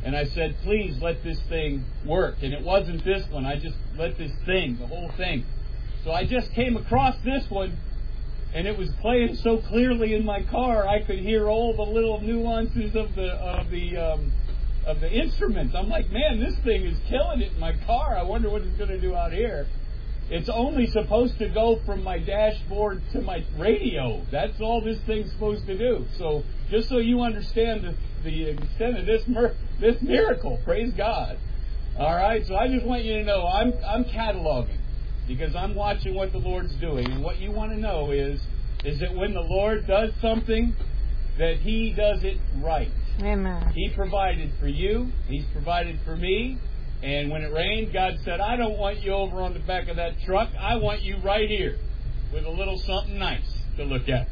And I said, please let this thing work. And it wasn't this one. I just let this thing, the whole thing. So I just came across this one, and it was playing so clearly in my car, I could hear all the little nuances of the instruments. I'm like, man, this thing is killing it in my car. I wonder what it's going to do out here. It's only supposed to go from my dashboard to my radio. That's all this thing's supposed to do. So just so you understand the extent of this miracle, praise God. All right, so I just want you to know I'm cataloging because I'm watching what the Lord's doing. And what you want to know is that when the Lord does something, that He does it right. Amen. He provided for you. He's provided for me. And when it rained, God said, I don't want you over on the back of that truck. I want you right here with a little something nice to look at.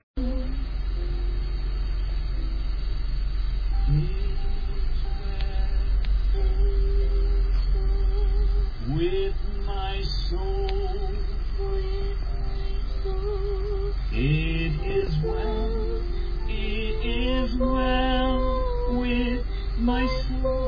With my soul, it is well with my soul.